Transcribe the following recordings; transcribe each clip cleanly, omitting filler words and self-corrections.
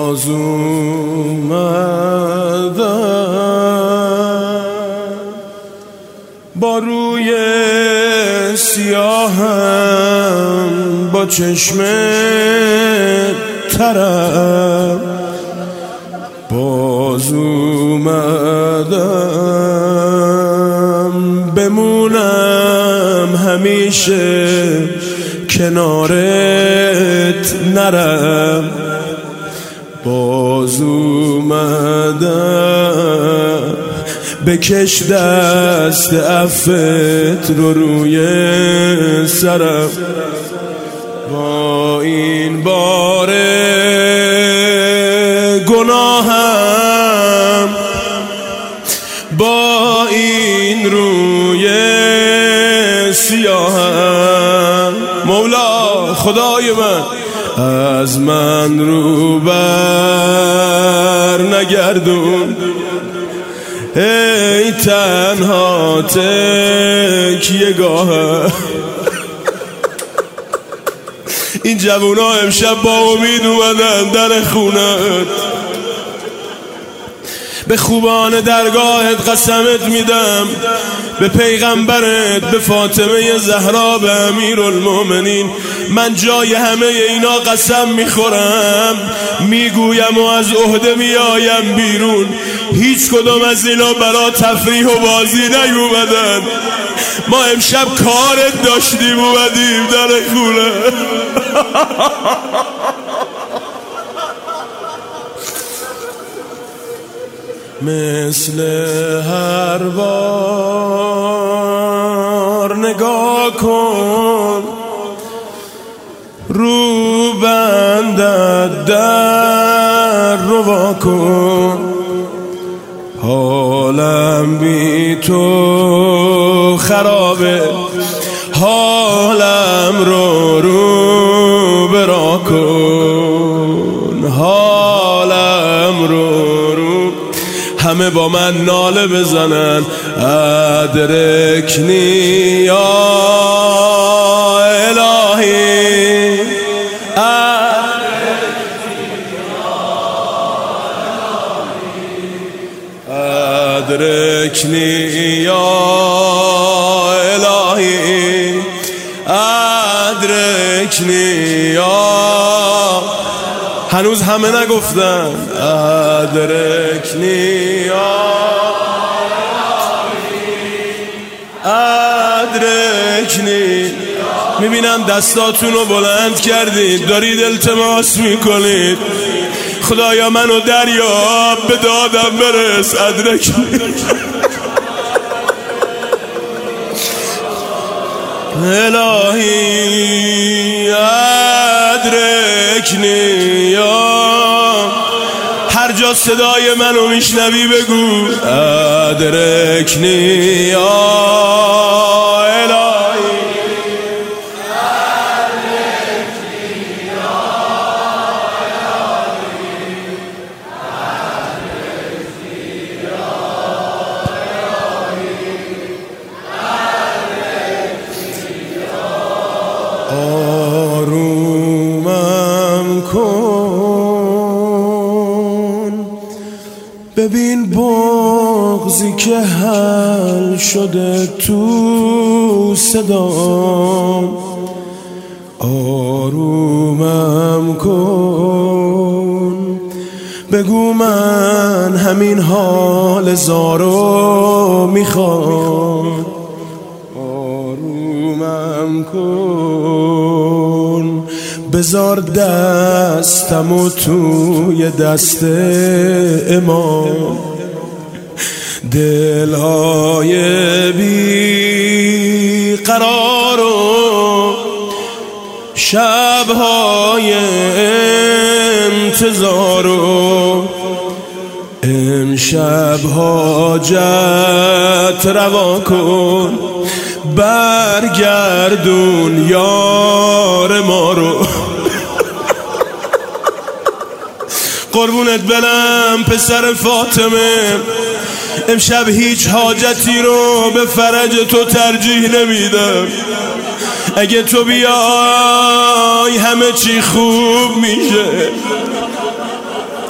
باز اومدم با روی سیاهم، با چشم ترم باز اومدم بمونم همیشه کنارت نرم. باز اومدم بکش دست عفت رو روی سرم. با این بار گناهم، با این روی سیاهم، مولا خدای من از من رو بر نگردون. ای تنها تکیه گاه این جوونا امشب با امید اومدن در خونت. به خوبان درگاهت قسمت میدم، به پیغمبرت، به فاطمه زهرا، به امیرالمومنین، من جای همه اینا قسم میخورم، میگویم و از عهده میایم بیرون. هیچ کدوم از اینا برا تفریح و بازی نیومدن. ما امشب کارت داشتیم اومدیم در خونه. مثل هر بار نگاه کن رو بندت در رو وا کن. حالم بی تو خرابه، حالم رو برا کن. حالم رو همه با من ناله بزنن. ادرکنی یا الهی، ادرکنی یا الهی، ادرکنی یا، هنوز همه نگفتن ادرکنی یا ادرکنی. میبینم دستاتون رو بلند کردید، دارید التماس میکنید خدایا منو دریاب، به دادم برس. ادرکنی الهی، ادرکنی یا، هر جا صدای منو میشنوی بگو ادرکنی یا الهی، ادرکنی یا الهی، ادرکنی یا الهی. آرومم کن، ببین بغضی که حل شده تو صدام. آرومم کن، بگو من همین حال زارو میخوام. آرومم کن، بذار دستمو توی دست امام. دلهای بی قرار و شبهای انتظار و امشب حاجت روا کن. برگردون یار ما رو. قربونت برم پسر فاطمه، امشب هیچ حاجتی رو به فرج تو ترجیح نمیدم. اگه تو بیای همه چی خوب میشه.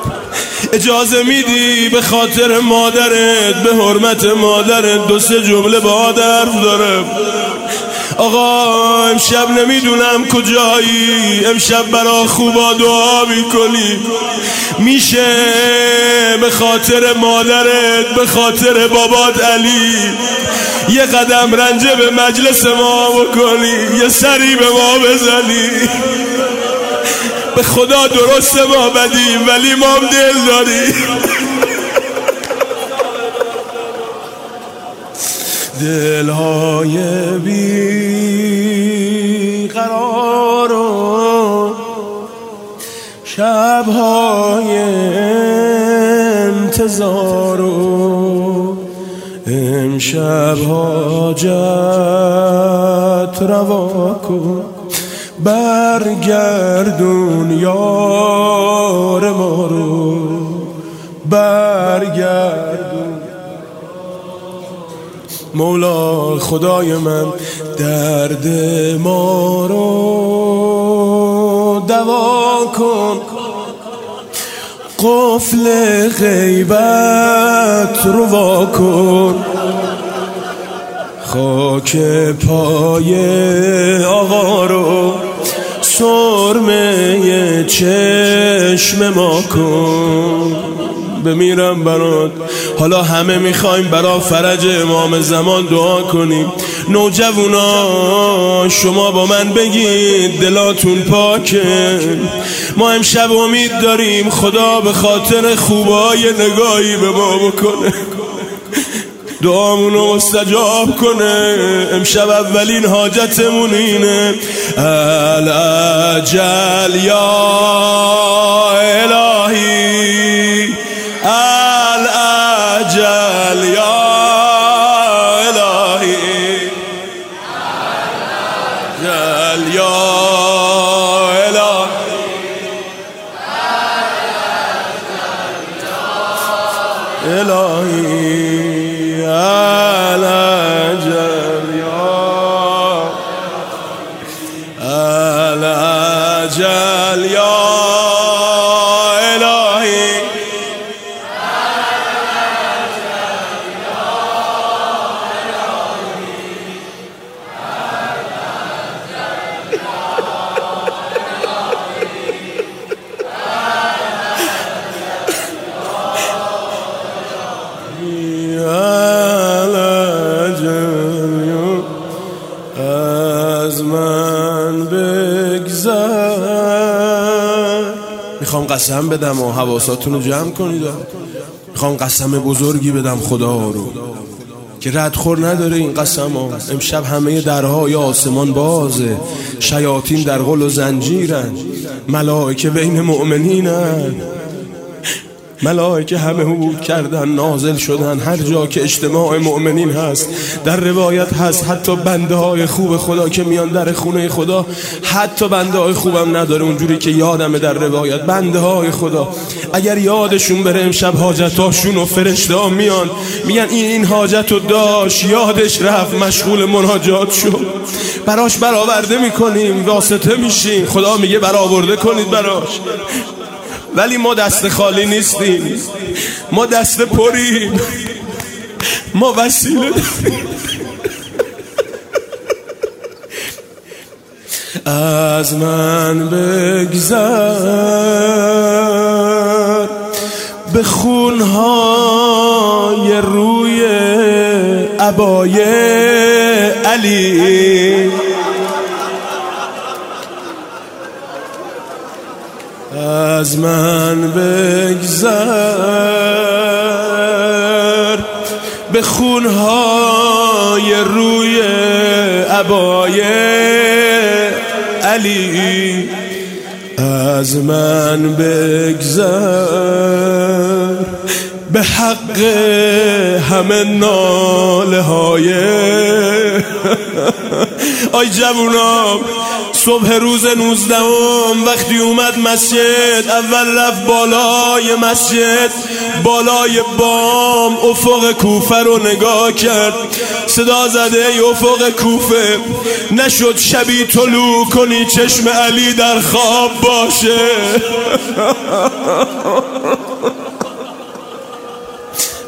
اجازه میدی به خاطر مادرت، به حرمت مادرت 2-3 جمله با حرف دارم. آقا امشب نمیدونم کجایی، امشب برا خوبا دعا میکنی، میشه به خاطر مادرت، به خاطر بابات علی یه قدم رنجه به مجلس ما بکنی، یه سری به ما بزنی؟ به خدا درست ما بدیم ولی ما هم دل داریم. دلهای بی قرار و شبهای انتظار و امشب حاجت روا کن، برگردون یار ما رو، برگردون مولا خدای من، درد ما رو دوا کن، قفل غیبت رو وا کن، خاک پای آقا رو سرمه چشم ما کن. بمیرم برات. حالا همه میخوایم برا فرج امام زمان دعا کنیم. نوجوانا شما با من بگید دلاتون پاکه، ما امشب امید داریم خدا به خاطر خوبای نگاهی به ما بکنه، دعامونو مستجاب کنه. امشب اولین حاجتمون اینه. الاجل یا الهی، الاجل یا الهی، الاجل یا الهی، الأجل يا إلهي، از من بگذر. میخوام قسم بدم و حواساتون رو جمع کنید. میخوام قسم بزرگی بدم خدا رو که ردخور نداره این قسم ها. امشب همه درهای آسمان بازه، شیاطین در غل و زنجیرن، ملائکه بین مؤمنینن، ملائکه همه حبوب کردن نازل شدن هر جا که اجتماع مؤمنین هست. در روایت هست حتی بنده های خوب خدا که میان در خونه خدا، حتی بنده های خوبم نداره اونجوری که یادمه در روایت، بنده های خدا اگر یادشون بره امشب حاجتاشون و فرشته ها میان میگن این حاجت رو داشت، یادش رفت، مشغول مناجات شد، براش برآورده میکنیم، واسطه میشیم. خدا میگه برآورده کنید براش. ولی ما دست خالی نیستیم، ما دست پریم، ما وسیله داریم. از من بگذر به خونهای روی عبای علی، از من بگذر به خونهای روی عبای علی، از من بگذر به حق همه ناله های آی جوونا. صبح روز 19 وقتی اومد مسجد، اول رفت بالای مسجد، بالای بام افق کوفه رو نگاه کرد، صدا زده ای افق کوفه، نشد شبی طلوع کنی چشم علی در خواب باشه.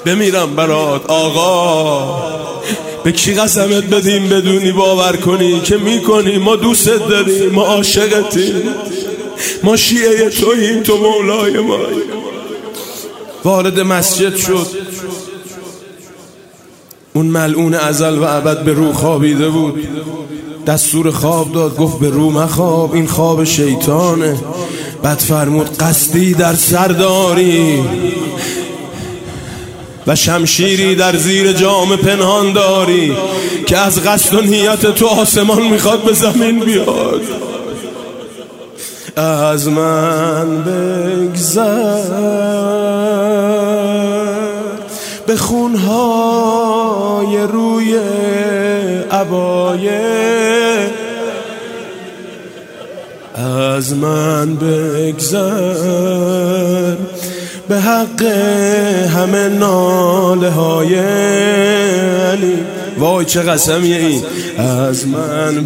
بمیرم برات آقا. به کی قسمت بدیم بدونی باور کنی که میکنی؟ ما دوستت داریم، ما عاشقتیم، ما شیعه توییم، تو مولای ما. وارد مسجد شد، اون ملعون ازل و ابد به رو خوابیده بود. دستور خواب داد، گفت به رو مخواب، این خواب شیطانه. بعد فرمود قصدی در سر داری و شمشیری در زیر جام پنهان داری که از قصد و نیت تو آسمان میخواد به زمین بیاد. از من بگذر به خونهای روی عبایه، از من بگذر به حق همه ناله های علی. وای چه قسمیه این. از من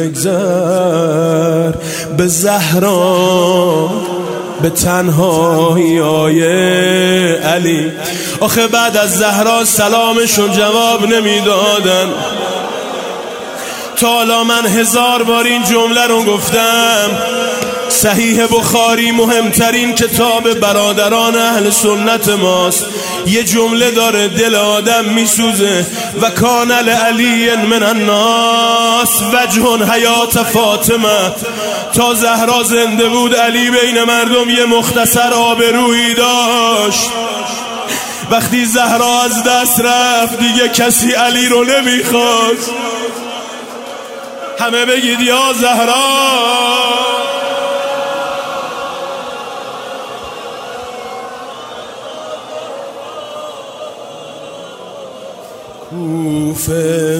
بگذر به زهرا به تنهایی های علی. آخه بعد از زهرا سلامشون جواب نمیدادن. تا حالا من 1000 بار این جمله رو گفتم. صحیح بخاری مهمترین کتاب برادران اهل سنت ماست. یه جمله داره دل آدم میسوزه: و کان لعلی من الناس وجه حیات فاطمه. تا زهرا زنده بود علی بین مردم یه مختصر آبرویی داشت. وقتی زهرا از دست رفت دیگه کسی علی رو نمیخواد. همه بگید یا زهرا. کوفه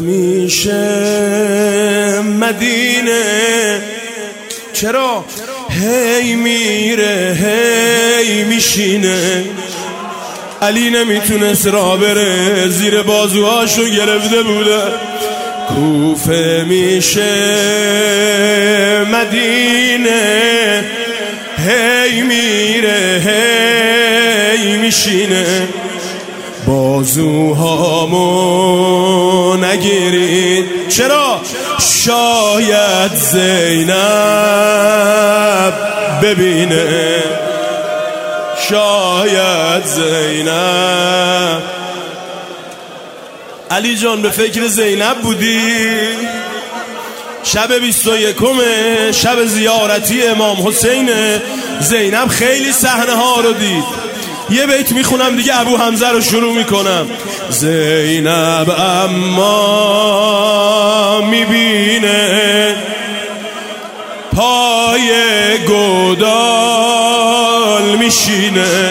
میشه مدینه، چرا هی میره هی میشینه. علی نمیتونست راه بره، زیر بازوهاشو گرفته بوده. کوفه میشه مدینه، هی میره هی میشینه. بازوهامو نگیرید، چرا؟ شاید زینب ببینه، شاید زینب. علی جان به فکر زینب بودی؟ شب 21 شب زیارتی امام حسین، زینب خیلی صحنه ها رو دید. یه بیت میخونم دیگه ابو حمزه رو شروع میکنم. زینب اما میبینه پای گودال میشینه.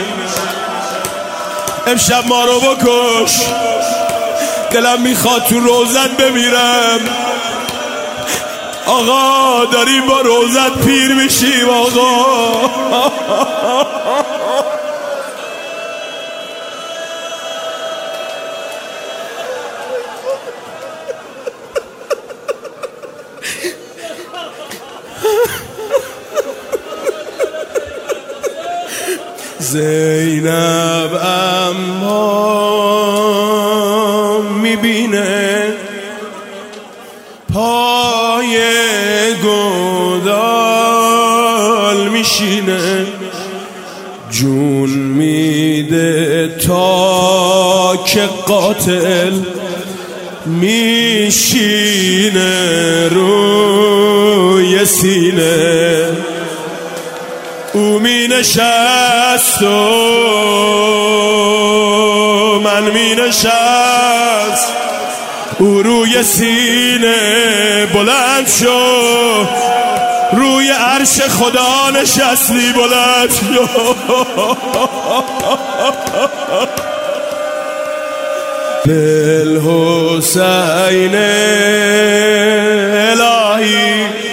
امشب ما رو بکش، دلم میخواد تو روزت بمیرم. آقا داریم با روزت پیر میشیم آقا. زینب اما میبینه پای گودال میشینه. جون میده تا که قاتل میشینه روی سینه. او می نشست و من می نشست، او روی سینه بلند شد، روی عرش خدا نشستی بلند شد. للحسین الهی